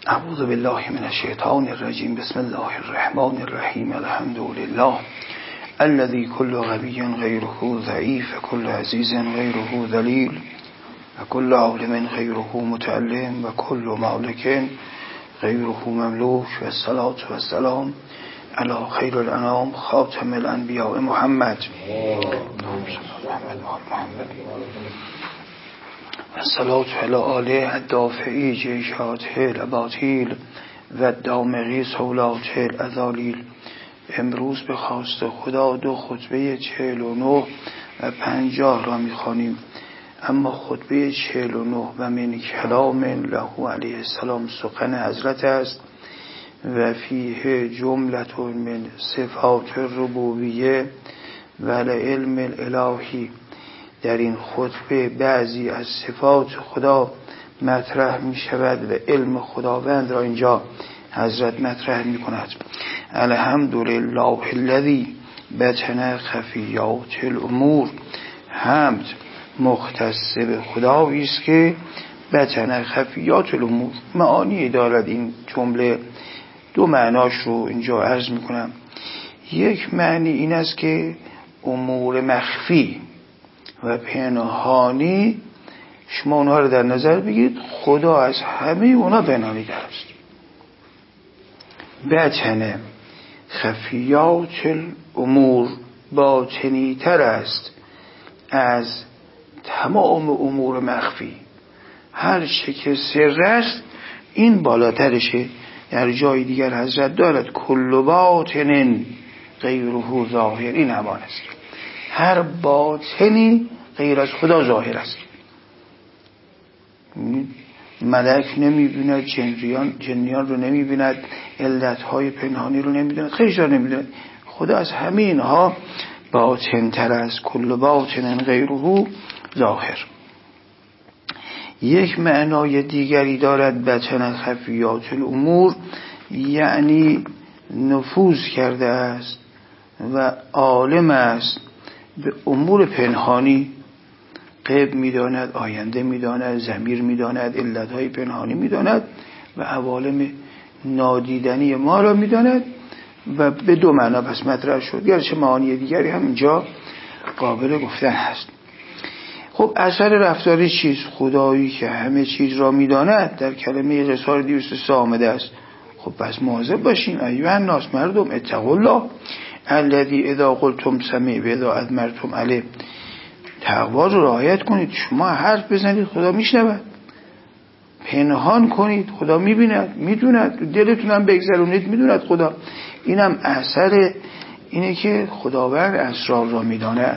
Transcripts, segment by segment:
اعوذ بالله من الشیطان الرجیم. بسم الله الرحمن الرحیم. الحمد لله الذي كل غبي غيره ضعيف، كل عزيز غيره ذليل، وكل عالم غيره متعلم، وكل مالك غيره مملوك. والصلاة والسلام على خير الانام خاتم الانبیاء محمد الصلاة على آله الدافعی جیشات الاباطیل و الدامغی صولات الازالیل. امروز به خواست خدا 2 خطبه 49 و 50 را میخوانیم، اما خطبه 49 و من کلام له علیه السلام سخن حضرت است و فیه جملت من صفات الربوبیه و علم الالهی. در این خطبه بعضی از صفات خدا مطرح می شود و علم خداوند را اینجا حضرت مطرح می کند. الحمدلله الذی بطن خفیات الامور. حمد مختص به خدایی است که بطن خفیات الامور معانی دارد. این جمله 2 معناش رو اینجا عرض می کنم. یک معنی این است که امور مخفی و پنهانی شما اونها رو در نظر بگیرید، خدا از همه اونا پنهانی‌تر است. بطن خفیات الامور باطنی‌تر است از تمام امور مخفی. هر چه که سر است این بالاترشه. در جای دیگر حضرت دارد کل باطن غیره ظاهر. این همان است، هر باطنی غیر از خدا ظاهر است. ملک نمی‌بیند، جنیان رو نمی‌بیند، علتهای پنهانی رو نمی‌داند، خیلی چیزا نمی‌داند. خدا از همه اینها باطن تر است. کل باطن غیره ظاهر. یک معنای دیگری دارد بطن خفیات الامور، یعنی نفوذ کرده است و عالم است به امور پنهانی. غیب می‌داند، آینده می‌داند، ضمیر می‌داند، علتهای پنهانی می‌داند و عوالم نادیدنی ما را می‌داند. و به 2 معنا پس مطرح شد، گرچه معانی دیگری هم اینجا قابل گفتن هست. خب اثر رفتاری چیست؟ خدایی که همه چیز را می‌داند در کلمه قصار 203 آمده است. خب پس مواظب باشیم ایها الناس، مردم، اتقوا الله الذی اذا قلتم سمیع و اذا ادمرتم علیه. تقوا رو رعایت کنید. شما حرف بزنید خدا میشنود، پنهان کنید خدا میبیند، میدوند، دلتون هم بگذرونید میدوند خدا. اینم اثر اینه که خداوند اسرار را میداند.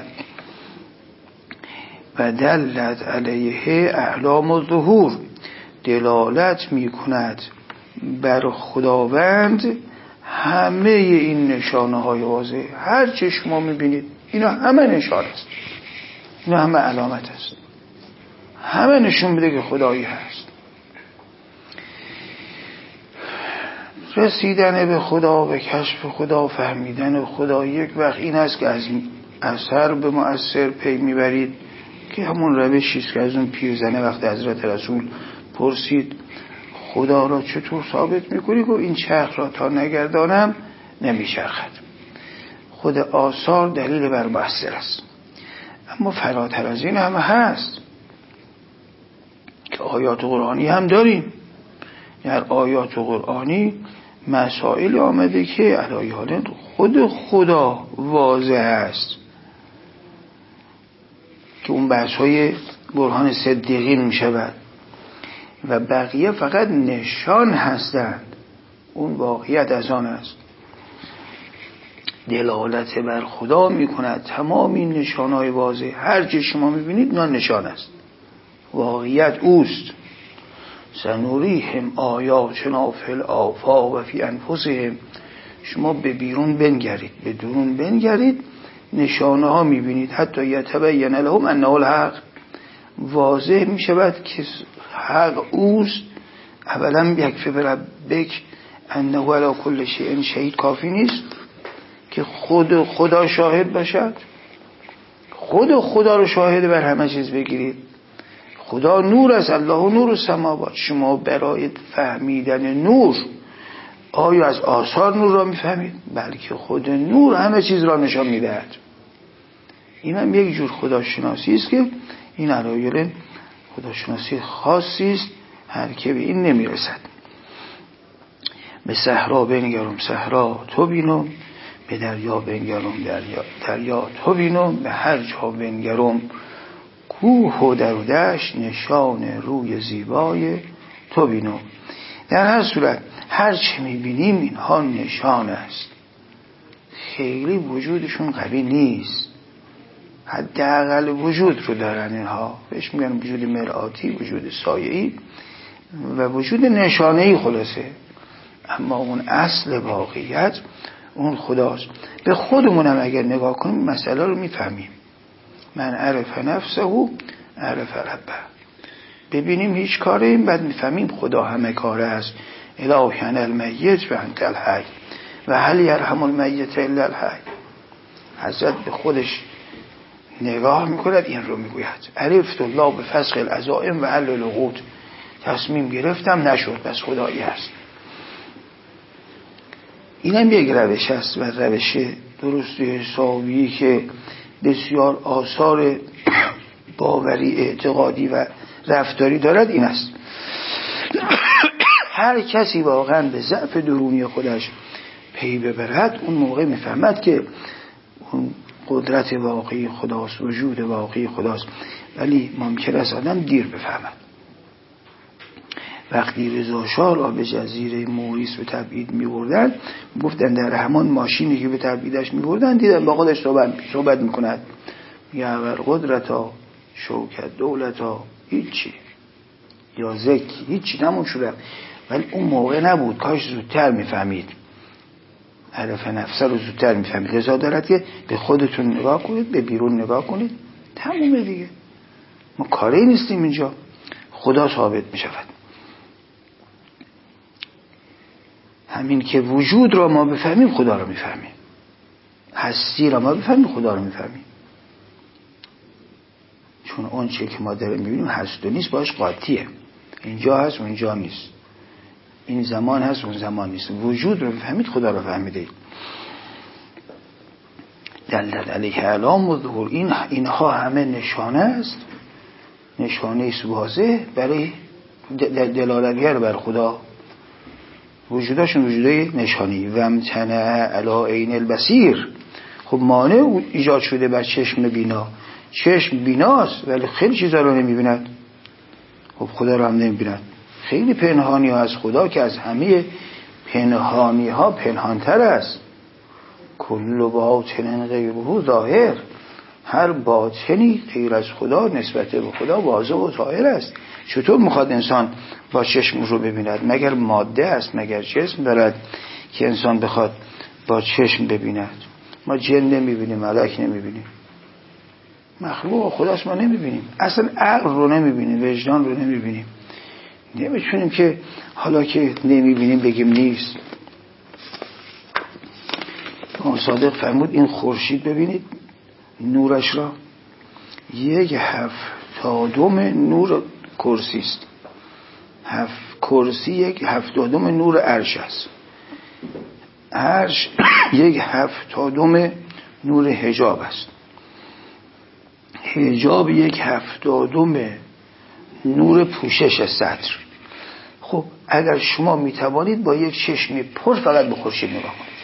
و دلت علیه اعلام الظهور، دلالت میکند بر خداوند همه این نشانه های واضح. هر چه شما میبینید اینا همه نشانه است، اینا همه علامت است، همه نشون میده که خدایی هست. رسیدن به خدا، به کشف خدا، فهمیدن خدا یک وقت این است که از اثر به مؤثر پی میبرید، که همون روشی است که از اون پیرزنه وقت حضرت رسول پرسید خدا را چطور ثابت میکنی؟ گفت این چرخ را تا نگردانم نمیچرخد. خود آثار دلیل بر مؤثر است. اما فراتر از این هم هست که آیات قرآنی هم داریم. در آیات قرآنی مسائل آمده که علایه خود خدا واضح است، که اون بحث‌های برهان صدیقین می شود و بقیه فقط نشان هستند. اون واقعیت از آن است، دلالت بر خدا می کند. تمام این نشانهای واضح هر چه شما می بینید اینا نشان است، واقعیت اوست. سنوریهم آیاتنا فی الآفاق و فی انفسهم. شما به بیرون بنگرید، به درون بنگرید، نشانه ها می بینید. حتی یتبین لهم انه الحق، واضح می شود که حق اوست. اولا یکفی بربک انه علی کل شیء شهید کافی نیست که خود خدا شاهد باشد. خود خدا رو شاهد بر همه چیز بگیرید. خدا نور است، الله نور السماوات. شما برای فهمیدن نور آیا از آثار نور را میفهمید؟ بلکه خود نور همه چیز را نشان میدهد. این هم یک جور خداشناسی است که این علایل خداشناسی خاصی است، هر که به این نمیرسد. به صحرا بنگرم صحرا تو بینم، به دریا بنگرم دریا تو بینم، به هر جا بنگرم کوه و در و دشت نشان روی زیبای تو بینم. در هر صورت هر چه میبینیم اینها نشان است، خیلی وجودشون قوی نیست، حداقل وجود رو دارن اینها، بهش میگن وجود مرآتی، وجود سایه‌ای و وجود نشانه‌ای خلاصه. اما اون اصل واقعیت اون خداست. به خودمونم اگر نگاه کنیم مسئله رو میفهمیم. من عرف نفسه عرف ربه. ببینیم هیچ کاریم، بعد میفهمیم خدا همه کاره است. الهی المیت و انت الحی و هل یرحم المیت الا الحی. حضرت به خودش نگاه میکند، این رو میگوید عرفت الله به فسخ العزائم و حل العقود. تصمیم گرفتم نشد، بس خدایی هست. اینم یک روش است و روش درست و حسابی که بسیار آثار باوری اعتقادی و رفتاری دارد این است. هر کسی واقعا به ضعف درونی خودش پی ببرد اون موقع میفهمد که اون قدرت واقعی خداست، وجود واقعی خداست، ولی ممکن است آدم دیر بفهمد. وقتی رضا شاه را به جزیره موریس به تبعید می‌بردن، گفتن در همان ماشینی که به تبعیدش می‌بردن دیدن با خودش صحبت می‌کند، میگه اول قدرتا شوکت دولتا هیچی یا زکی هیچی نمون شده. ولی اون موقع نبود، کاش زودتر می‌فهمید، عرف نفسه رو زودتر می‌فهمید. لذا دارد که به خودتون نگاه کنید، به بیرون نگاه کنید، تمومه دیگه. ما کاری نیستیم اینجا، خدا ثابت می‌شود. همین که وجود را ما بفهمیم خدا را میفهمیم، هستی را ما بفهمیم خدا را میفهمیم. چون اون چه که ما داریم میبینیم هست و نیست باش قاطیه، اینجا هست اونجا نیست، این زمان هست اون زمان نیست. وجود رو بفهمید خدا را فهمیدید. دلت علیه اعلام و ظهور، اینها همه نشانه است، نشانه است واضح برای دلالتگر بر خدا. وجوداشون وجودای نشانی. و امتنع علی عین البصیر، خب مانع ایجاد شده بر چشم بینا. چشم بیناست ولی خیلی چیزا رو نمیبیند، خب خدا رو هم نمیبیند. خیلی پنهانی ها از خدا که از همه پنهانی ها پنهانتر است. کل باطن غیره ظاهر، هر باطنی غیر از خدا نسبت به خدا واضح و ظاهر است. چطور میخواد انسان با چشم رو ببیند؟ مگر ماده است، مگر جسم دارد که انسان بخواد با چشم ببیند؟ ما جن نمیبینیم، ملک نمیبینیم، مخلوق خداست ما نمیبینیم، اصلا عقل رو نمیبینیم، وجدان رو نمیبینیم. نمیتونیم که حالا که نمیبینیم بگیم نیست. امام صادق فرمود این خورشید ببینید نورش را 1/7 نور کرسی است. کرسی 1/7 نور عرش است. عرش 1/7 نور حجاب است. حجاب 1/7 نور پوشش صدر. خب اگر شما میتوانید با یک چشمی پر فقط به خورشید نگاه کنید،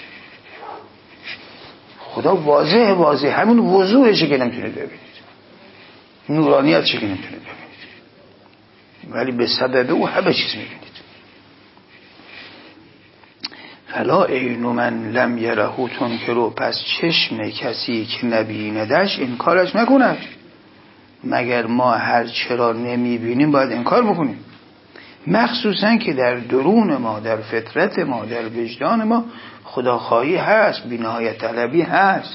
خدا واضح همین وضوحشه که نمیتونید ببینید، نورانیت چه که نمیتونید ببینید، ولی به سبب او همه چیز میبینید. فلا عین من لم یره تنکرو، پس چشم کسی که نبیندش انکارش نکند. مگر ما هر چرا نمیبینیم باید انکار بکنیم؟ مخصوصا که در درون ما، در فطرت ما، در وجدان ما خداخواهی هست، بی‌نهایت طلبی هست.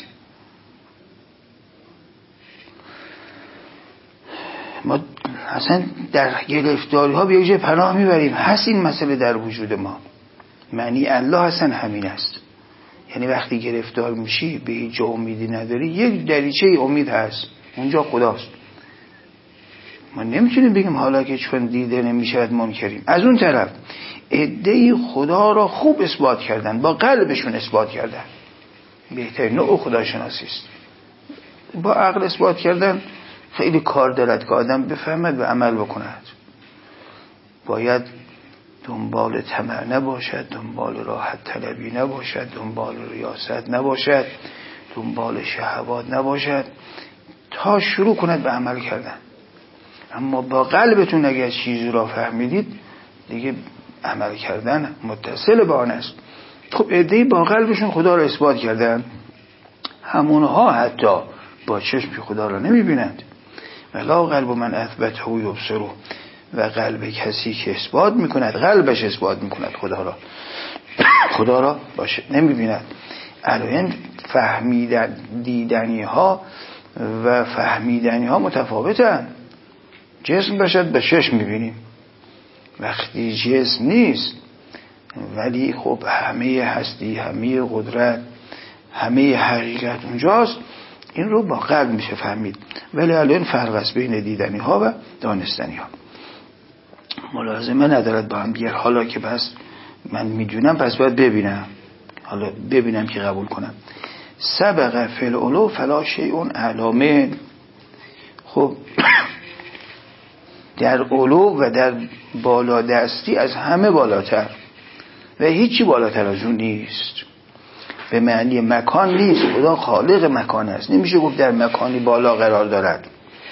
ما اصلا در گرفتاری ها به یک جای پناه میبریم. هست این مسئله در وجود ما. معنی الله اصلا همین است. یعنی وقتی گرفتار میشی به هیچ جا امیدی نداری، یک دریچه امید هست، اونجا خداست. ما نمیتونیم بگیم حالا که چون دیده نمیشود منکریم. از اون طرف عده‌ای خدا را خوب اثبات کردن، با قلبشون اثبات کردن. بهترین نوع خداشناسی است. با عقل اثبات کردن خیلی کار دارد که آدم بفهمد و عمل بکند. باید دنبال طمع نباشد، دنبال راحت طلبی نباشد، دنبال ریاست نباشد، دنبال شهوات نباشد تا شروع کند به عمل کردن. اما با قلبتون اگر چیزی را فهمیدید دیگه عمل کردن متصل به آن است. خب عده‌ای با قلبشون خدا را اثبات کردن، همونها حتی با چشم خدا را نمیبینند. ولا قلب من اثبته یبصره، و قلب کسی که اثبات میکند، قلبش اثبات میکند خدا را باشه نمیبیند. الان فهمیدن دیدنی ها و فهمیدنی ها متفاوتن. جسم باشد به چشم میبینیم، وقتی جسم نیست ولی خب همه هستی، همه قدرت، همه حقیقت اونجاست، این رو با قلب میشه فهمید. ولی الان فرق است بین دیدنی ها و دانستنی ها. ملازمه ندارد با هم دیگر. حالا که بس من میدونم پس باید ببینم، حالا ببینم که قبول کنم. سبق فی العلو فلا شیء اعلی. خب در علو و در بالا دستی از همه بالاتر و هیچی بالاتر از اون نیست. به معنی مکان نیست، خدا خالق مکان است. نمیشه گفت در مکانی بالا قرار دارد.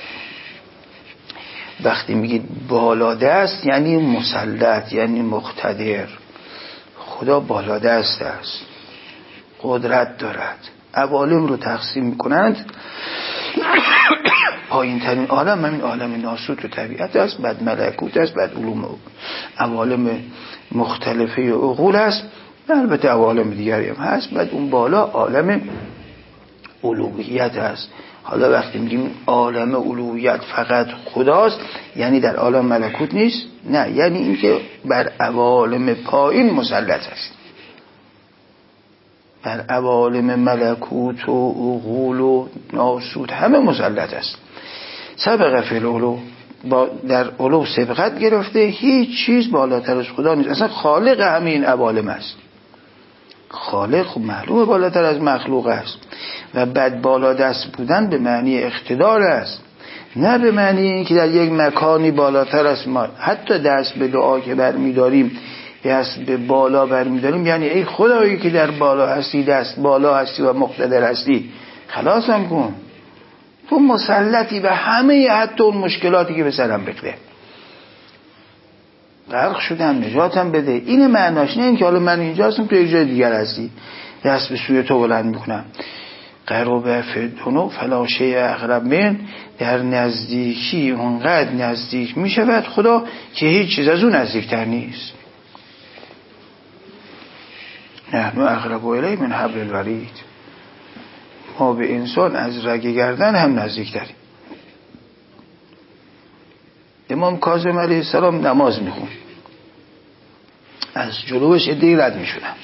وقتی میگید بالا دست یعنی مسلط، یعنی مقتدر. خدا بالا دست است، قدرت دارد. عوالم رو تقسیم میکنند. پایین ترین عالم همین عالم ناسوت و طبیعت است، بعد ملکوت است، بعد علوم عوالم مختلفه عقول است، البته عوالم دیگری هم هست، بعد اون بالا عالم الوهیت است. حالا وقتی میگیم عالم الوهیت فقط خداست، یعنی در عالم ملکوت نیست؟ نه، یعنی اینکه بر عوالم پایین مسلط است، بر عوالم ملکوت و عقول و ناسوت همه مسلط است. سبق فی العلو، در علو سبقت گرفته، هیچ چیز بالاتر از خدا نیست. اصلا خالق همین عوالم است. خالق خب معلومه بالاتر از مخلوق است. و بعد بالا دست بودن به معنی اقتدار است، نه به معنی اینکه در یک مکانی بالاتر است. ما حتی دست به دعا که برمی‌داریم، دست به بالا برمی‌داریم، یعنی ای خدایی که در بالا هستی، دست بالا هستی و مقتدر هستی، خلاصم کن. تو مسلطی به همه، حتی اون مشکلاتی که به سرم بکره. غرق شدم نجاتم بده. این معناش، نه اینکه حالا من اینجا هستم تو یک جای دیگر هستی، دست به سوی تو بلند میکنم. قرب فدونو فلا شیء اقرب من، در نزدیکی اونقدر نزدیک میشود خدا که هیچ چیز از اون نزدیکتر نیست. نحن اقرب الیه من حبل الورید، ما به انسان از رگ گردن هم نزدیکتریم. امام کاظم علیه السلام نماز میخون، از جلوش عده‌ای رد میشدن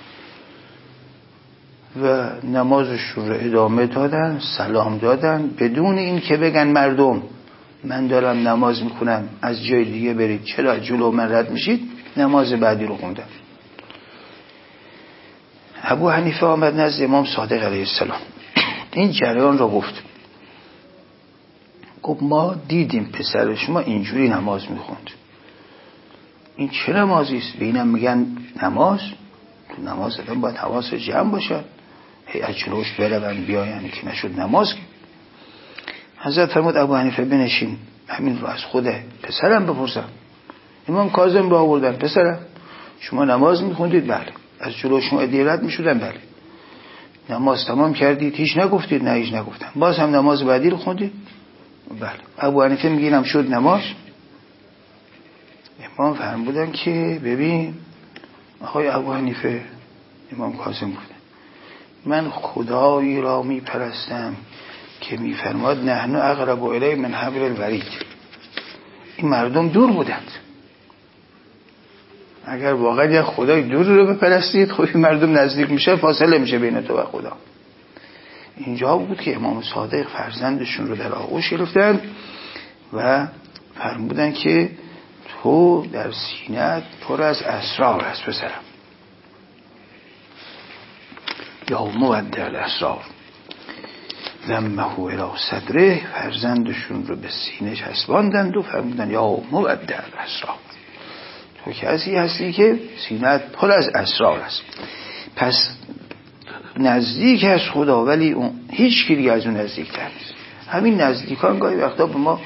و نمازش رو ادامه دادن، سلام دادن، بدون این که بگن مردم من دارم نماز میخونم از جای دیگه برید، چرا جلو من رد میشید. نماز بعدی رو خوندن. ابو حنیفه آمد نزد امام صادق علیه السلام، این جریان رو گفت ما دیدیم پسر شما اینجوری نماز میخوند، این چه نمازی است؟ به اینم میگن نماز؟ تو نماز آدم باید حواس جمع باشد، از جلوش برون بیاین که نشد نماز. حضرت فرمود ابو حنیفه بنشین، همین رو از خود پسرم بپرسم. امام کاظم رو آوردن، پسرم شما نماز میخوندید؟ بله. از جلو شما عده‌ای رد میشدن؟ بله. نماز تمام کردید؟ هیچ نگفتید؟ نه هیچ نگفتم. باز هم نماز بعدی رو خوندید؟ بله. ابو حنیفه میگینم شد نماز؟ امام فرمودن که ببین آقای ابو حنیفه، امام کاظم بود، من خدایی را میپرستم که میفرماد نحن اقرب الیه من حبل الورید. این مردم دور بودند. اگر واقعا یک خدای دور رو بپرستید، خب این مردم نزدیک میشه، فاصله میشه بین تو و خدا. اینجا بود که امام صادق فرزندشون رو در آغوش گرفتن و فرمودن که تو در سینه‌ات پر از اسرار است پسرم. یا مودع الاسرار ضمه الی صدره، فرزندشون رو به سینه چسباندند و فرمودن یا مودع الاسرار، تو کسی هستی که سینه‌ات پر از اسرار است. پس نزدیک از خدا، ولی اون هیچ کی دیگه از اون نزدیک‌تر نیست. همین نزدیکان گاهی وقتا با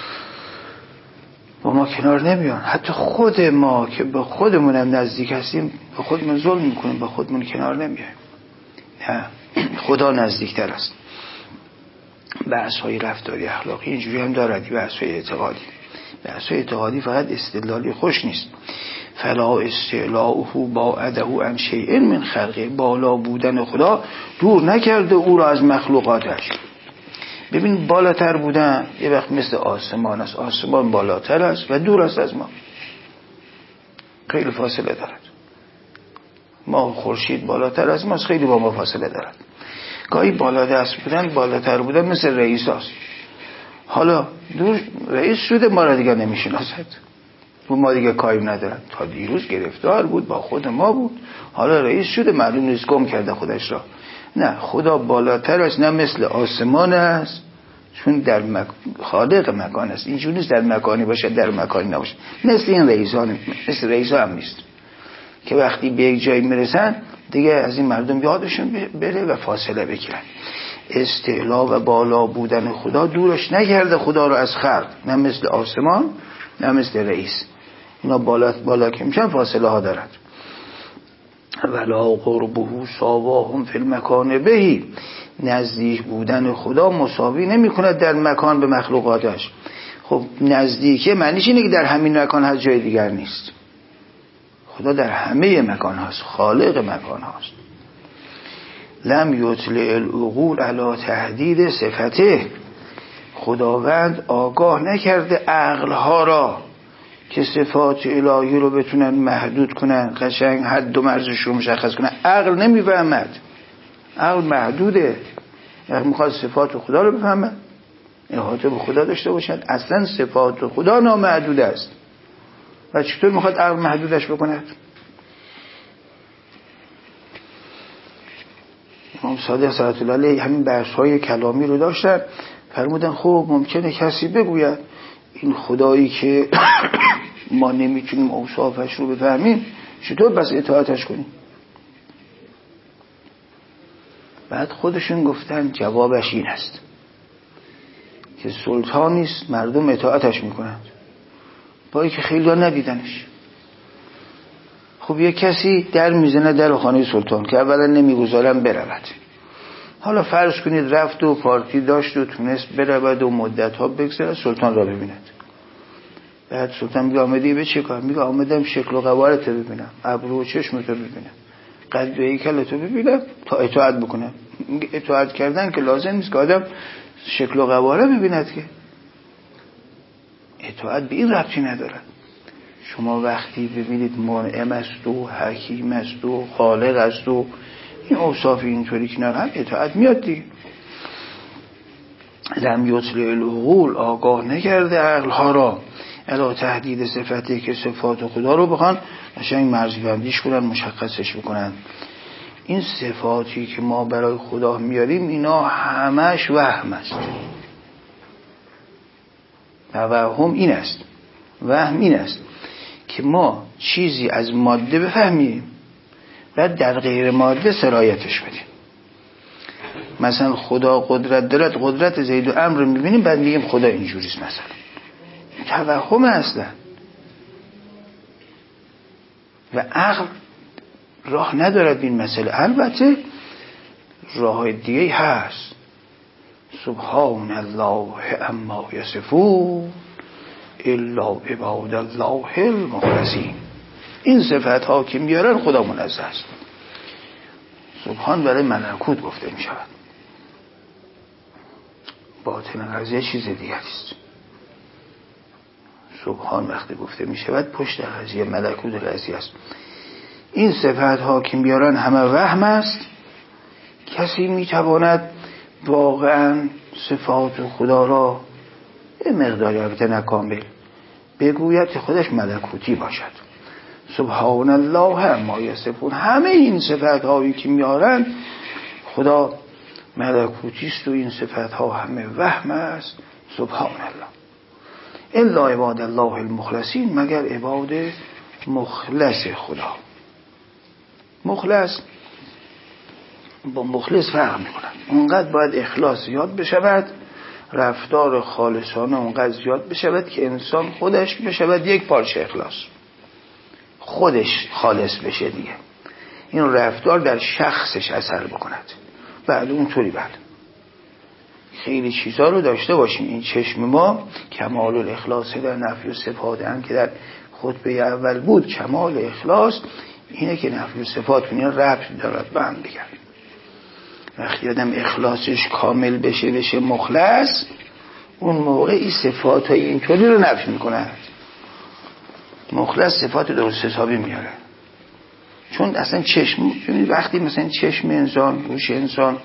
ما کنار نمیان. حتی خود ما که به خودمون هم نزدیک هستیم به خودمون ظلم میکنیم، به خودمون کنار نمیایم. نه، خدا نزدیکتر است. بحث‌های رفتاری اخلاقی اینجوری هم دارد، بحث‌های اعتقادی. بحث‌های اعتقادی فقط استدلالی خوش نیست. فلا استعلاؤه باعده عن شیء من خلقه، بالا بودن خدا دور نکرده او را از مخلوقاتش. ببین بالاتر بودن یه وقت مثل آسمان است، آسمان بالاتر است و دور است از ما، خیلی فاصله دارد. ما خورشید بالاتر از ماست، خیلی با ما فاصله دارد. گاهی بالا دست بودن، بالاتر بودن مثل رئیس هست. حالا دور رئیس شده ما را دیگه نمیشناسد و ما دیگه کاری ندارد. تا دیروز گرفتار بود با خود ما بود، حالا رئیس شده معلوم نیست گم کرده خودش را. نه، خدا بالاتر است، نه مثل آسمان است، چون در خالق مکان است. اینجوری نیست در مکانی باشه در مکانی نباشه. مثل این رئیسان، مثل رئیسا هم نیست که وقتی به یک جایی میرسن دیگه از این مردم یادشون بره و فاصله بگیرن. استعلا و بالا بودن خدا دورش نکرده خدا رو از خلق، نه مثل آسمان نه مثل رئیس. اینا بالا که میشن فاصله ها دارد. ولا قربه ساواهم فی المکان بهی، نزدیک بودن خدا مساوی نمی کند در مکان به مخلوقاتش. خب نزدیکه معنیش اینه که در همین مکان هست، جای دیگر نیست. خدا در همه مکان هست، خالق مکان هست. لم یطلع العقول علی تحدید صفته، خداوند آگاه نکرده عقلها را که صفات الهی رو بتونن محدود کنن، قشنگ حد و مرزش رو مشخص کنن. عقل نمیفهمد، عقل محدوده. اگه میخواد صفات خدا رو بفهمد، احاطه به خدا داشته باشد، اصلا صفات خدا نامحدود است و چطور میخواد عقل محدودش بکند؟ امام صادق صلوات الله علیه همین بحث‌های کلامی رو داشتن. فرمودن خب ممکنه کسی بگوید این خدایی که ما نمیتونیم اوصافش رو بفهمیم چطور بس اطاعتش کنیم؟ بعد خودشون گفتن جوابش این است که سلطانی است مردم اطاعتش میکنند با اینکه خیلی ها ندیدنش. خب یک کسی در میزنه در خانه سلطان که اولا نمیگذارن برود. حالا فرض کنید رفت و پارتی داشت و تونست برود و مدت ها بگذره سلطان را ببیند. بعد سلطان میگه آمدی به چه کار؟ میگه آمدم شکل و قوارت رو ببینم، ابرو و چشمت رو ببینم، قد و هیکلت رو ببینم تا اطاعت بکنم. میگه اطاعت کردن که لازم نیست که آدم شکل و قواره ببیند، که اطاعت به این ربطی ندارد. شما وقتی ببینید منعم است و حکیم است و خالق است و این اوصاف اینطوری کنار هم، اطاعت میاد دیگه. لم یطلع العقول، آگاه نکرده عقلها را الی تحدید صفتی که صفات خدا رو بخوان قشنگ مرزبندیش کنن، مشخصش بکنن. این صفاتی که ما برای خدا میاریم اینا همش وهم است. توهم این است، وهم این است که ما چیزی از ماده بفهمیم بعد در غیر ماده سرایتش بدیم. مثلا خدا قدرت دارد، قدرت زید و عمرو رو میبینیم بعد میگیم خدا اینجوریست. مثلا توهم اصلا. و عقل راه ندارد این مسئله. البته راه های دیگه هست. سبحان الله اما یصفون الا عباد الله المخلصین. این صفت ها که میارن خدا منزه است. سبحان برای ملکوت گفته می شود، باطن قضیه چیز دیگری است. سبحان وقتی گفته می شود پشت قضیه ملکوت قضیه است. این صفت ها که میارن همه وهم است. کسی می تواند واقعا صفات خدا را یه مقداری البته نکامل بگوید که خودش ملکوتی باشد. سبحان الله عما یصفون. همه این صفت هایی که میارن خدا ملکوتی است و این صفت ها همه وهم است. سبحان الله. الا عباد الله المخلصین، مگر عباد مخلص خدا. مخلص با مخلص فرق میکنن. اونقدر باید اخلاص زیاد بشود، رفتار خالصانه اونقدر زیاد بشود که انسان خودش بشود یک پارچه اخلاص، خودش خالص بشه دیگه، این رفتار در شخصش اثر بکند. بعد اونطوری بعد خیلی چیزا رو داشته باشیم. این چشم ما کمال الاخلاص در نفی و صفات، هم که در خطبه اول بود کمال اخلاص اینه که نفی و صفات اینا ربط دارد به هم دیگه. وقتی آدم اخلاصش کامل بشه مخلص، اون موقع این صفات های اینطوری رو نفی میکنه. مخلص صفات درست حسابی میاره. چون اصلا چشم، وقتی مثلا چشم انسان، گوش انسان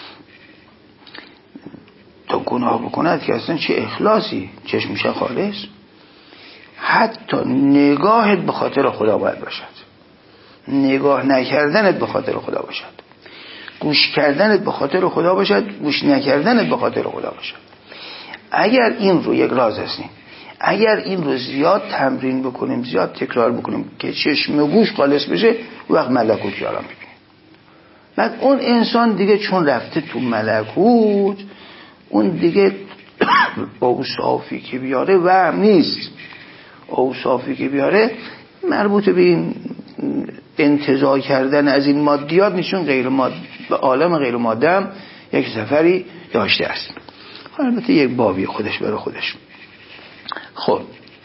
تا گناه بکند که اصلا چه اخلاصی، چشمش خالص، حتی نگاهت به خاطر خدا باید باشد، نگاه نکردنت به خاطر خدا باشد، گوش کردنت به خاطر خدا باشد، گوش نکردنت به خاطر خدا باشد. اگر این رو، یک راز هستیم، اگر این رو زیاد تمرین بکنیم، زیاد تکرار بکنیم که چشم و گوش خالص بشه، وقت ملکوتی آرام میبینیم. بعد اون انسان دیگه چون رفته تو ملکوت، اون دیگه اوصافی که بیاره وهم نیست. اوصافی که بیاره مربوط به این انتزاع کردن از این مادیات نیشون، غیر ماده، به عالم غیر ماده هم یک سفری داشته است. البته یک بابی خودش برای خودش. خب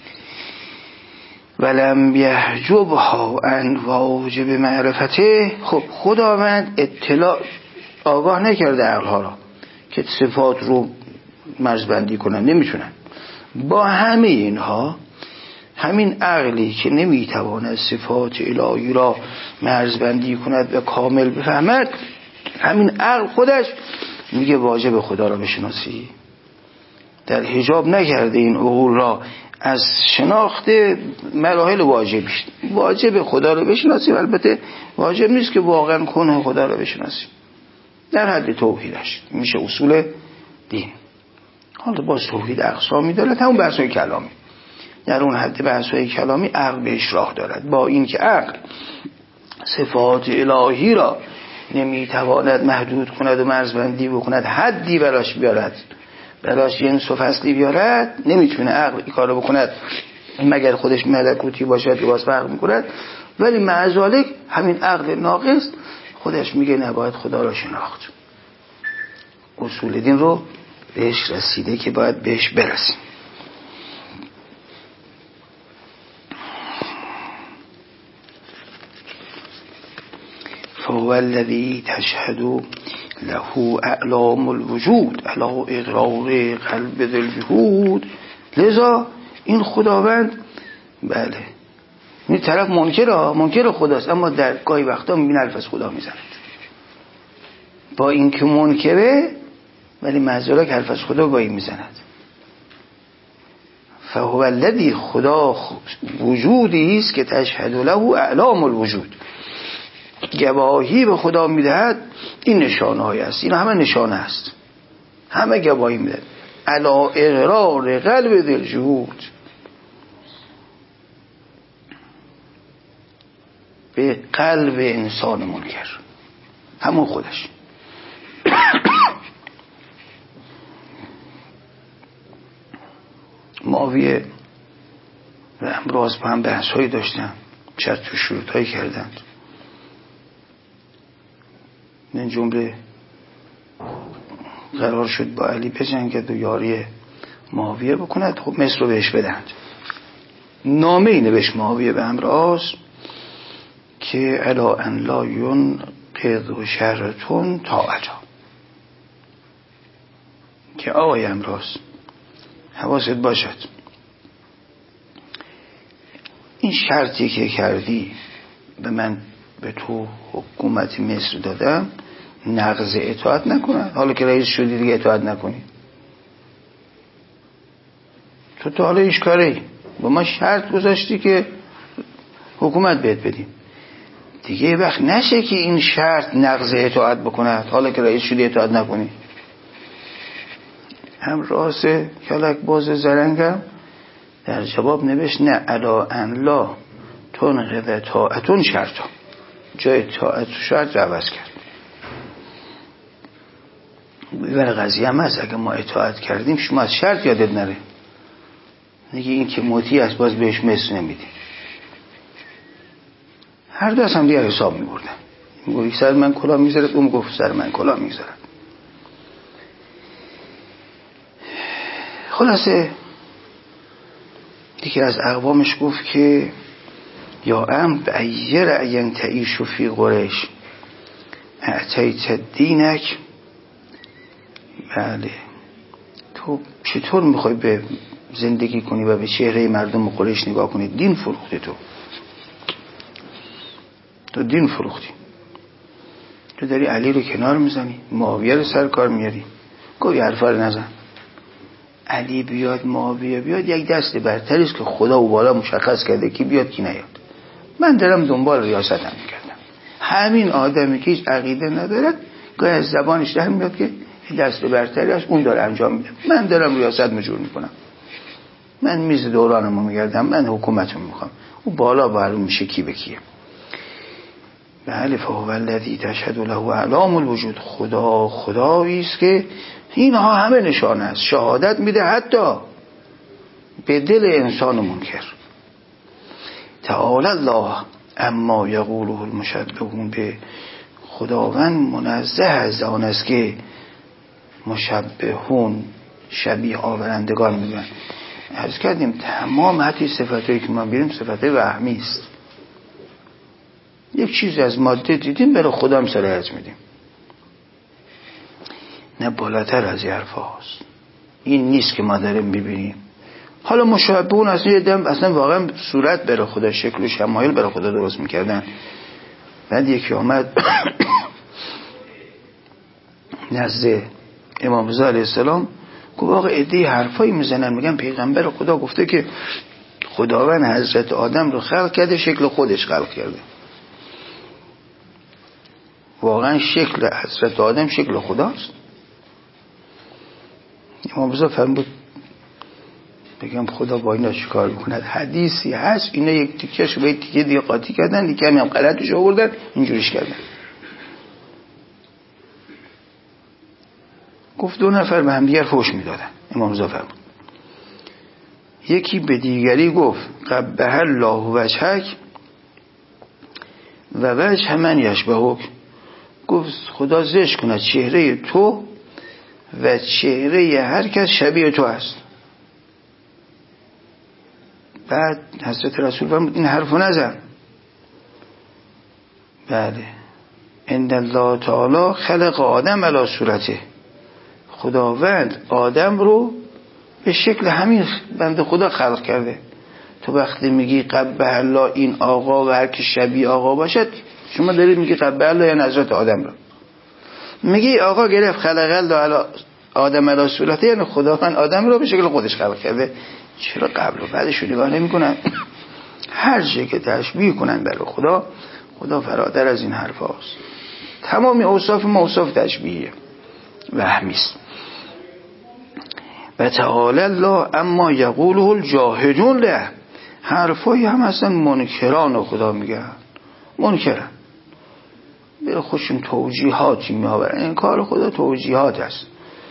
ولم یحجبها عن واجب معرفته. خب خداوند اطلاع آگاه نکرده عقلها را که صفات رو مرزبندی کنن، نمیتونن. با همه اینها همین عقلی که نمیتواند صفات الهی را مرزبندی کند و کامل بفهمد، همین عقل خودش میگه واجب خدا را بشناسی. در حجاب نکرده این عقول را از شناخت مراحل واجبش. واجب خدا را بشناسی، البته واجب نیست که واقعا کنه خدا را بشناسی، در حد توحیدش میشه اصول دین. حالا با توحید اقسامی دارد، همون بحث‌های کلامی. در اون حد بحث‌های کلامی عقل بهش راه دارد. با این که عقل صفات الهی را نمیتواند محدود کند و مرزبندی بکند، حدی براش بیارد، براش جنس و فصلی بیارد، نمیتونه عقل این کارو بکند مگر خودش ملکوتی باشد که باز فرق میکند. ولی مع ذالک همین عقل ناقص خودش میگه نباید خدا را شناخت. اصول دین رو بهش رسیده که باید بهش برسیم. فهو الذی تشهد له اعلام الوجود علی اقرار قلب ذی الجهود. لذا این خداوند، بله، این طرف منکر خداست، اما در گاهی وقتا میبینه حرف از خدا میزند. با این که منکره ولی معذرا که حرف از خدا گاهی میزند. فهو الذی، خدا وجودی است که تشهد له اعلام الوجود، گواهی به خدا میدهد. این نشانه های است، این همه نشانه است، همه گواهی میدهد. علی اقرار قلب ذی الجهود، به قلب انسان منکر، همون خودش. معاویه و امراض با هم بحث هایی داشتن، شرط و شروط هایی کردند. من جمله قرار شد با علی بجنگد و یاری معاویه بکند. خب مصر رو بهش بدهند. نامه ای نوشت معاویه به امراض که الا ان لا ینقض شرطون طاعتا، که آقای امراض حواست باشد این شرطی که کردی به من، به تو حکومت مصر دادم، نقض اطاعت نکنه. حالا که رئیس شدی دیگه اطاعت نکنی. تو حالا ایش کاری با ما شرط گذاشتی که حکومت بهت بدیم دیگه. وقت نشه که این شرط نقض اطاعت بکند، حالا که رئیس شدی اطاعت نکنی. هم راس کلک باز زرنگم در جواب نوشت نه الا ان لا تنقض طاعتون شرطا، جای طاعت و شرط رو عوض کرد. برای قضیه هم هست اگه ما اطاعت کردیم شما از شرط یادت نره، نگه این که مطیع است باز بهش مثل نمیدیم. هر دو هم دیگه حساب میبردن، میگوی سر من کلاه میذارد، اون گفت سر من کلاه میذارد. خلاصه دیگه از اقوامش گفت که یا ام بأی رأی تعیش فی قریش اعطیت دینک. بله تو چطور میخوای به زندگی کنی و به چهره مردم قریش نگاه کنی؟ دین فروختی، تو دین فروختی. تو داری علی رو کنار میزنی، معاویه رو سر کار میاری. گوی حرفا رو نزن. علی بیاد معاویه بیاد یک دست برتری است که خدا و بالا مشخص کرده کی بیاد کی نیاد. من دارم دنبال ریاستم میکردم. همین آدمی که هیچ عقیده ندارد گاهی از زبانش در میاد که دست برتری است اون داره انجام میده. من دارم ریاست مجور میکنم، من میز دورانمو میگردم، من حکومتو میخوام. او بالا معلوم میشه کی به کیه. بله فهو الذی تشهد له اعلام الوجود. خدایی است که اینها همه نشانه است، شهادت میده حتی به دل انسان منکر. تعالی الله اما یقوله المشبهون به. خداوند منزه از آن است که مشبهون شبیه آورندگان میگن. عرض کردیم تمام حتی صفاتایی که ما بیریم صفات وهمی است. یک چیز از ماده دیدیم برای خدا هم صلاحیت میدیم، نه بالاتر از حرف هاست. این نیست که ما داریم ببینیم. حالا مشابهون اصلا واقعا صورت برای خدا، شکل و شمایل برای خدا درست میکردن. بعد یکی آمد نزد امام رضا علیه السلام گفت آقا عده‌ای حرفایی میزنن میگن پیغمبر خدا گفته که خداوند حضرت آدم رو خلق کرده شکل خودش خلق کرده. واقعا شکل حضرت آدم شکل خداست؟ امام رضا فرمود بگم خدا با اینا چیکار میکند؟ حدیثی هست اینا یک تیکه‌شو به یک تیکه دیگه قاطی کردن، دیگه هم غلطش آوردن اینجوریش کردن. گفت دو نفر به هم دیگر فحش میدادن. امام رضا فرمود یکی به دیگری گفت قبح الله وجهک و وجه من یشبهک. گفت خدا زشت کند چهره تو و چهره هر کس شبیه تو است. بعد حضرت رسول فرمود این حرفو نزن. بله ان الله تعالی خلق آدم علی صورته. خداوند آدم رو به شکل همین بنده خدا خلق کرده. تو وقتی میگی قبح الله این آقا و هر کی شبیه آقا باشد، شما دارید میگی قبح الله یعنی حضرت آدم رو میگی آقا گرفت خلق الله علی آدم علی صورته، یعنی خداوند آدم رو به شکل خودش خلق کرده. چرا قبل و بعدش رو نگاه نمی‌کنن؟ هر چیزی که تشبیه کنن برای خدا فراتر از این حرف هاست. تمامی اوصاف ما اوصاف تشبیهیه، وهمی است. و تعالی الله اما یقوله الجاهدون له. حرفایی هم اصلا منکران خدا میگن، منکرن به خودشون توجیهاتی میآورن. این کار خدا توجیهات است.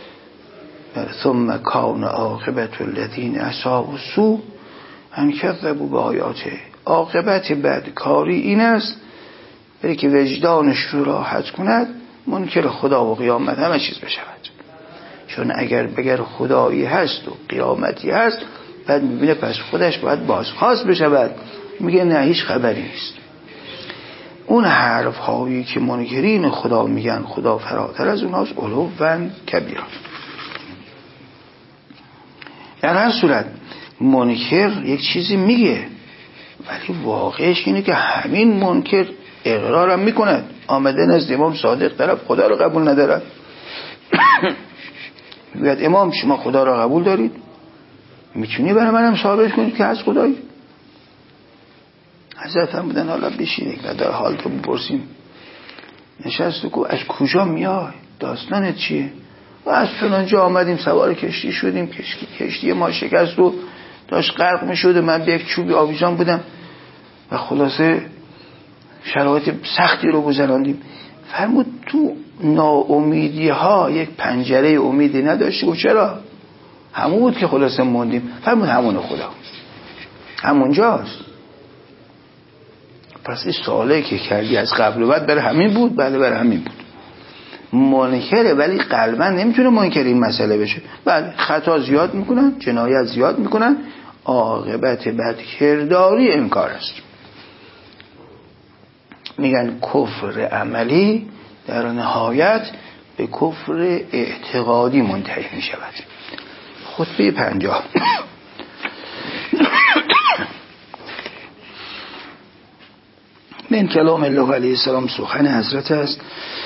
ثم کان عاقبت الذین اساءوا السوء ان کذبوا بآیاته. عاقبت بدکاری این است برای که وجدانش رو راحت کند منکر خدا و قیامت همه چیز بشود. چون اگر خدایی هست و قیامتی هست بعد میبینه پس خودش باید بازخواست بشود، میگه نه هیچ خبری نیست. اون حرف هایی که منکرین خدا میگن خدا فراتر از اونهاست، علو و کبیران. در هر صورت منکر یک چیزی میگه ولی واقعش اینه که همین منکر اقرارم میکند. آمده نزد امام صادق طرف خدا رو قبول ندارد. میگوید امام شما خدا رو قبول دارید؟ میتونی برای منم ثابت کنی که از خدایی؟ حضرت هم بودن حالا بشینید و در حال تو بپرسیم. نشست و گفت از کجا میای؟ داستانت چیه؟ و از فلان جا آمدیم، سوار کشتی شدیم، کشتی ما شکست و داشت غرق میشد، من به یک چوبی آویزان بودم و خلاصه شرایط سختی رو گذراندیم. فرمود تو ناامیدی ها یک پنجره امیدی نداشتی؟ و چرا؟ همون بود که خلاصه موندیم. فرمود همون خدا همونجاست. پس این سوالی که کردی از قبل و بعد برای همین بود؟ بله برای همین بود. منکره ولی قلبا نمیتونه منکر این مسئله بشه. بله خطا زیاد میکنن، جنایت زیاد میکنن، عاقبت بدکرداری انکار است. میگن کفر عملی در نهایت به کفر اعتقادی منتهی میشود. خطبه 50 من کلام الله علیه السلام، سخن حضرت است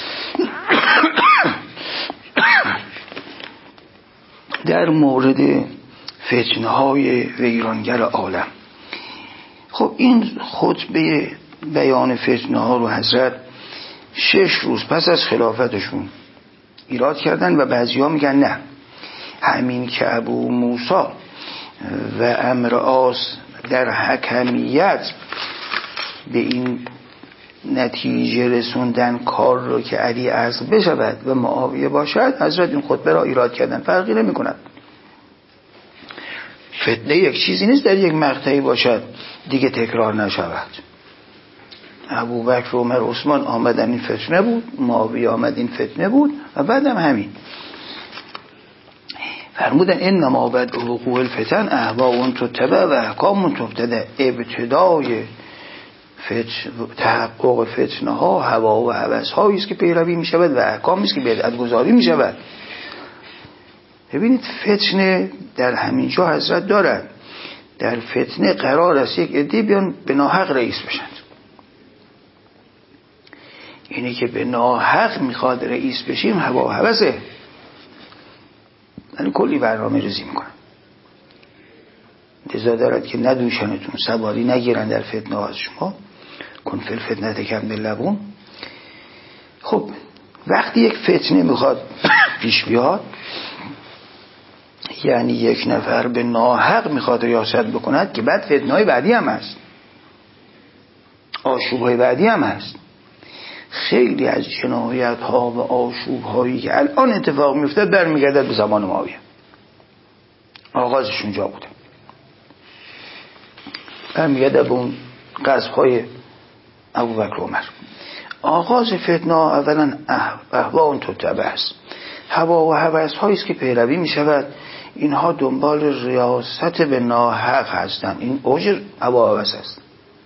در مورد فتنه های ویرانگر عالم. خب این خطبه بیان فتنه ها رو حضرت 6 روز پس از خلافتشون ایراد کردن و بعضی ها میگن نه، همین که ابو موسی و عمرو عاص در حکمیت به این نتیجه رسوندن کار رو که علی عزل بشود و معاویه باشد، حضرت این خطبه را ایراد کردن. فرقی نمی کند. فتنه یک چیزی نیست در یک مقطعی باشد دیگه تکرار نشود. ابوبکر و عمر عثمان آمدن این فتنه بود، معاویه آمد این فتنه بود و بعدم همین. فرمودن انما بعد وقوع الفتن اهواء تتبع و احکام تبتدع. ابتدای تحقق فتنه ها هوا و هوس هایی است که پیروی می شود و احکامی است که بدعت گذاری می شود. ببینید فتنه در همین جا حضرت دارد. در فتنه قرار است یک عده بیان به ناحق رئیس بشند. اینی که به ناحق میخواد رئیس بشیم هوا و هوسه. من کلی برنامه ریزی میکنم. لذا دارد که ندوشنتون، سواری نگیرن در فتنه ها از شما. کن فی الفتنه کم لبون. خب وقتی یک فتنه میخواد پیش بیاد، یعنی یک نفر به ناحق میخواد ریاست بکند، که بعد فتنه های بعدی هم هست، آشوب های بعدی هم هست. خیلی از جنایت ها و آشوب هایی که الان اتفاق میفته برمیگردد به زمان معاویه. آغازشون جا بوده، برمیگردد به اون غزو های ابوبکر و عمر. آغاز فتنه اولا اهواء تتبع است. هوا و هوس هایی است که پیروی می شود. اینها دنبال ریاست به ناحق هستند. این اوج هوا و هوس است.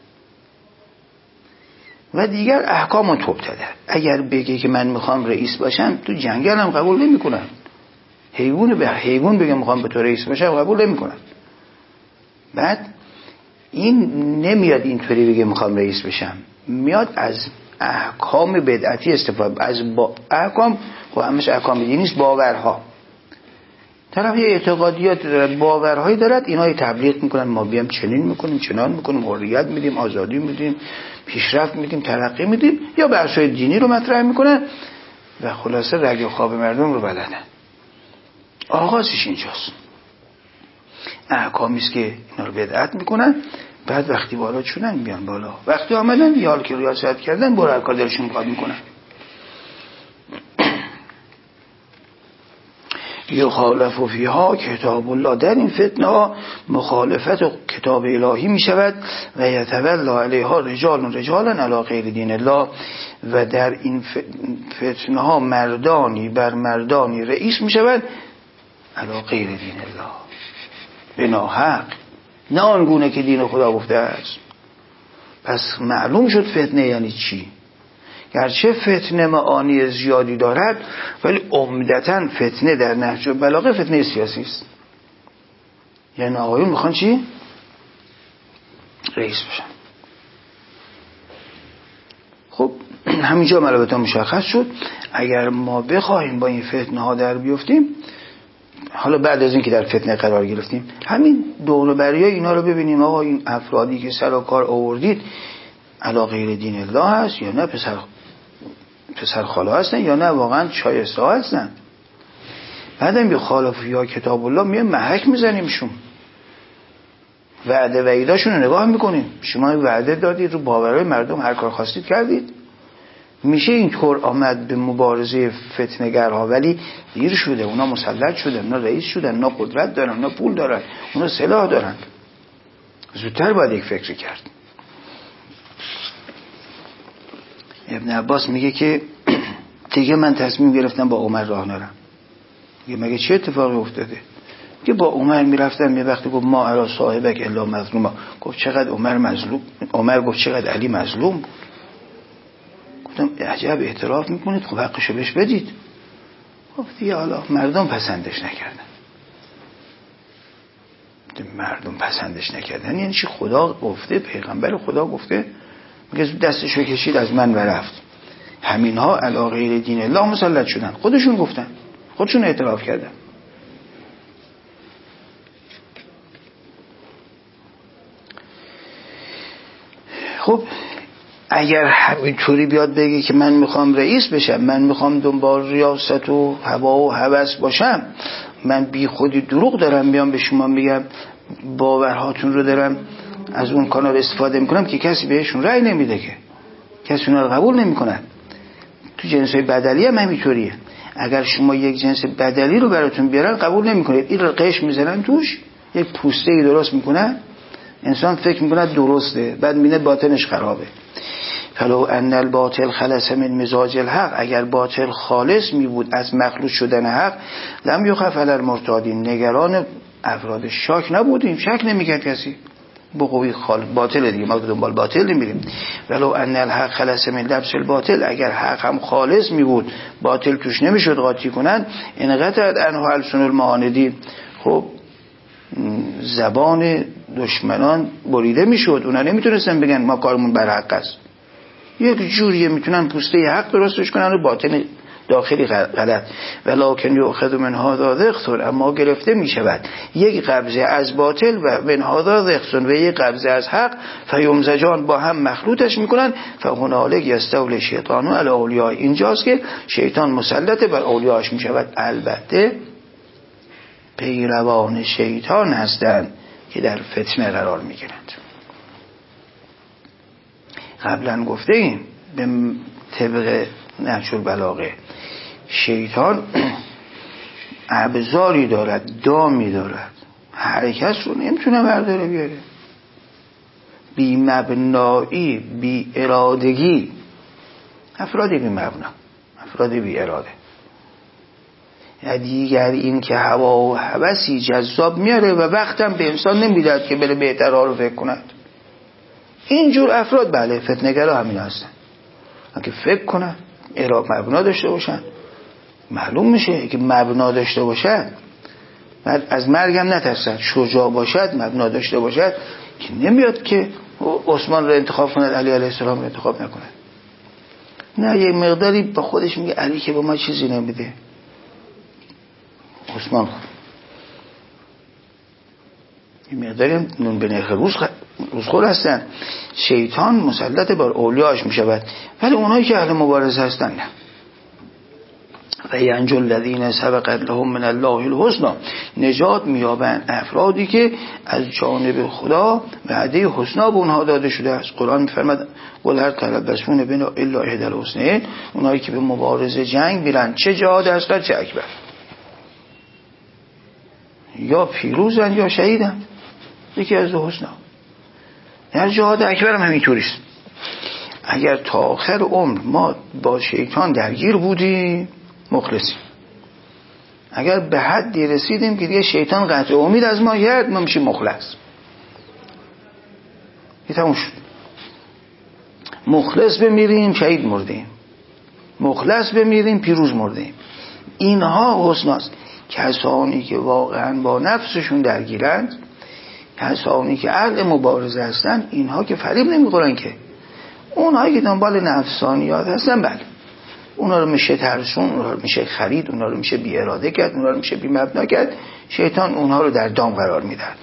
و دیگر احکام تبتدع. اگر بگه که من میخوام رئیس باشم، تو جنگل هم قبول نمی کنن. حیوان به حیوان بگه میخوام به تو رئیس باشم قبول نمی کنن. بعد این نمیاد اینطوری بگه میخوام رئیس بشم، میاد از احکام بدعتی استفاده. از احکام و همش احکام دینی نیست، باورها. طرف یه اعتقادیات دارد، باورهایی دارد، اینها تبلیغ میکنن. ما بیام چنین میکنیم، چنان میکنیم، حریت میدیم، آزادی میدیم، پیشرفت میدیم، ترقی میدیم، یا بحث‌های دینی رو مطرح میکنن و خلاصه رگ و خواب مردم رو بلدن. آغازش اینجاست. احکامی است که اینا رو بدعت میکنن. بعد وقتی بالا چونن میان بالا، وقتی آمدن یال که ریاست کردن برو هر کار دلشون میخواد میکنن. یخالف فیها کتاب الله. در این فتنه ها مخالفت و کتاب الهی می شود. و یتولا علیها رجالا علی غیر دین الله. و در این فتنه ها مردانی بر مردانی رئیس می شود علی غیر دین الله، به ناحق، نه آنگونه که دین خدا گفته است. پس معلوم شد فتنه یعنی چی. گرچه فتنه معانی زیادی دارد، ولی عمدتاً فتنه در نهج البلاغه فتنه سیاسی است. یعنی آقایون میخوان چی؟ رئیس بشن. خب همینجا ملابطا مشخص شد. اگر ما بخواهیم با این فتنه ها در بیفتیم، حالا بعد از این که در فتنه قرار گرفتیم، همین دور و بریای اینا رو ببینیم آقا این افرادی که سر و کار آوردید علی غیر دین الله هست یا نه پسر خاله هستن یا نه واقعا شایسته هستن. بعدم بی خالف یا کتاب الله میه محک میزنیمشون، وعده وعیداشون رو نگاه میکنیم. شما وعده دادید رو باورهای مردم هر کار خواستید کردید. میشه اینطور آمد به مبارزه فتنه‌گرها، ولی دیر شده. اونا مسلط شدن، اونا رئیس شدن، اونا قدرت دارن، اونا پول دارن، اونا سلاح دارن. زودتر باید یک فکری کرد. ابن عباس میگه که دیگه من تصمیم گرفتم با عمر راه نرم. مگه چه اتفاقی افتاده؟ که با عمر میرفتم یه وقتی گفت ما علی صاحبک الا مظلوما، گفت چقدر عمر مظلوم. عمر گفت چقدر علی مظلوم بود. گفتم عجب اعتراف میکنید، خب حقشو بهش بدید. گفت دیگه حالا مردم پسندش نکردن. مردم پسندش نکردن یعنی چی؟ خدا گفته، پیغمبر خدا گفته، میگه دستشو کشید از من و رفت. همینها علی غیر دین الله مسلط شدن، خودشون گفتن، خودشون اعتراف کردن. خب اگر همینطوری بیاد بگی که من میخوام رئیس بشم، من میخوام دنبال ریاست و هوا و هوس باشم، من بی خودی دروغ دارم بیام به شما میگم باورهاتون رو دارم از اون کانال استفاده میکنم، که کسی بهشون رأی نمیده، که کسی اونا رو قبول نمیکنه. تو جنسای بدلی هم همینطوریه. اگر شما یک جنس بدلی رو براتون بیارن قبول نمیکنید، این رو قش میزنن توش، یک پوسته‌ای درست میکنن، انسان فکر میکنه درسته، بعد میبینه باطنش خرابه. فلو ان الباطل خلص من مزاج الحق، اگر باطل خالص می بود از مخلوط شدن حق، لم یخف علی المرتادین، نگران افراد شاک نبودیم، شک نمیکرد کسی. بقوی باطل دیگه، ما دنبال باطل نمیریم. ولو ان الحق خلص من لبس الباطل، اگر حق هم خالص می بود باطل توش نمیشد قاطی کنن، انقطعت عنه السن المعاندین، خب زبان دشمنان بریده میشد، اونا نمیتونستن بگن ما کارمون بر حق است. یک جوریه میتونن پوسته حق درستش کنن و باطن داخلی غلط. ولکن یؤخذ من هذا ذخر، اما گرفته میشود یک قبضه از باطل و من هذا ذخر و یک قبضه از حق، فیمزجان با هم مخلوطش میکنن، فهنالک یستولی الشیطان علی اولیاء، اینجاست که شیطان مسلط بر اولیاءش میشود. البته پیروان شیطان هستند که در فتنه قرار میگیرند. قبلا گفته ایم به طبق نهج البلاغه شیطان ابزاری دارد، دامی دارد، حرکت رو نمیتونه برداره بیاره. بی مبنایی، بی ارادگی، افراد بی مبنا، افراد بی اراده. دیگر این که هوا و هوسی جذاب میاره و وقتم به انسان نمیداد که بره بهترها رو فکر کند. اینجور افراد بله فتنه‌گرا همین هستن، اگه فکر کنن مبنا داشته باشن، معلوم میشه که مبنا داشته باشد، بعد از مرگم نترسد، شجاع باشد، مبنا داشته باشد، که نمیاد که عثمان رو انتخاب کند، علی علیه السلام رو انتخاب نکند. نه، یه مقداری با خودش میگه علی که به ما چیزی نمیده، عثمان یه مقداری نون به نرخ روزخور هستن. شیطان مسلط بر اولیاش میشود، ولی اونایی که اهل مبارزه هستن نه. و ینجو الذین سبقت لهم من الله الحسنی، نجات مییابند افرادی که از جانب خدا وعده حسنا به اونها داده شده است. قرآن میفرماد قل هل تربصون بنا الا احدی الحسنیین، اونایی که به مبارزه جنگ میرن، چه جهاد اصغر چه اکبر، یا پیروزن یا شهیدن، یکی از دو حسنا. در جهاد اکبر هم همینطوریست. اگر تا آخر عمر ما با شیطان درگیر بودیم مخلصیم، اگر به حدی رسیدیم که دیگه شیطان قطع امید از ما کرد، ما میشیم مخلص. یه تموم شد. مخلص بمیریم شهید مردیم، مخلص بمیریم پیروز مردیم. اینها حسناست. کسانی که واقعا با نفسشون درگیرند، کسانی که اهل مبارزه هستن، اینها که فریب نمیخورن که. اونهایی که دنبال نفسانیات هستن بله، اونا رو میشه ترسون، اونا رو میشه خرید، اونا رو میشه بی اراده کرد، اونا رو میشه بی مبنا کرد. شیطان اونها رو در دام قرار میدن.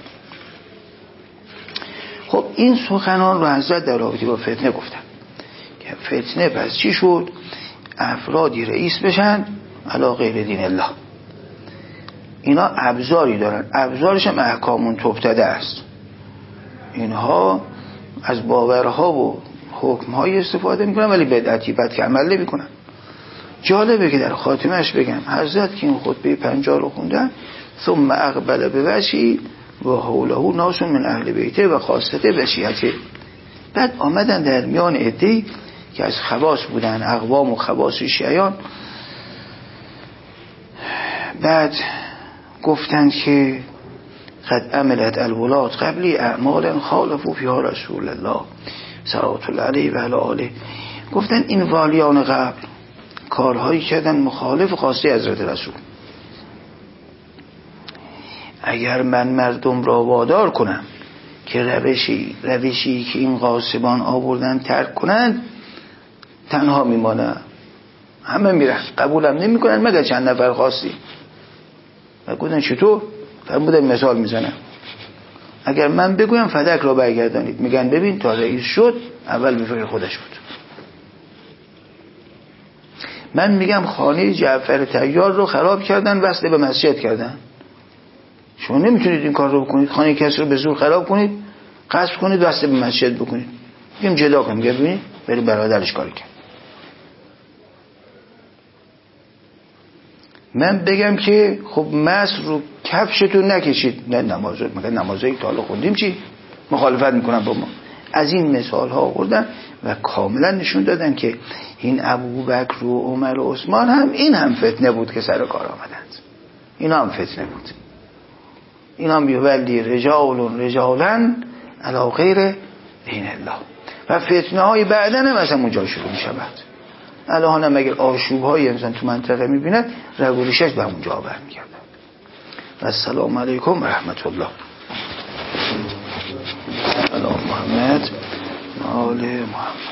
خب این سخنان رو حضرت در رابطه با فتنه گفتن که فتنه پس چی شد؟ افرادی رئیس بشن علی غیر دین الله. اینا ابزاری دارن، ابزارش هم احکامون تبتده است. اینها از باورها و حکمهای استفاده میکنن ولی بدعتی بد که عمل نمیکنن. جالبه که در خاتمش بگم حضرت که این خطبه 50 رو خوندن ثم اقبل بوجهی و حوله ناس من اهل بیته و خاصته و شیعته. بعد آمدن در میان عده‌ای که از خواص بودن، اقوام و خواص شیعیان، بعد گفتن که قد عملت الولاد قبلی اعمالا خالفوا فیها رسول الله صلوات الله علیه و علی آله. گفتن این والیان قبل کارهایی کردن مخالف خواسته حضرت رسول. اگر من مردم را وادار کنم که روشی که این غاصبان آوردن ترک کنند، تنها میمانم، همه میرن، قبولم نمی کنن مگر چند نفر خواستی. و گفتن چطور؟ فرمودن مثال میزنم، اگر من بگویم فدک را برگردانید، میگن ببین تا رئیس شد اول به فکر خودش بود. من میگم خانه جعفر طیار رو خراب کردن، وصل به مسجد کردن، شما نمیتونید این کار رو بکنید، خانه کسی رو به زور خراب کنید، غصب کنید، وصل به مسجد بکنید. میگم جدا کنیم، میگم ببینید بری برادرش کاری کرد. من بگم که خب مس رو کفشتون نکشید، نه نماز رو، مگه نمازایی که حالا خوندیم چی؟ مخالفت میکنن با ما. از این مثال ها آوردن و کاملا نشون دادن که این ابوبکر و عمر و عثمان هم این هم فتنه بود که سر کار آمدند. اینا هم فتنه بود. اینا هم بیولی رجالا علی غیر دین الله. و فتنه های بعدن هم از همون جا شروع می شود. الان هم اگر آشوب های مثلا تو منطقه می بیند رگولیشش به همون جا برمی گردن. و السلام علیکم و رحمت الله. سلام محمد آل محمد.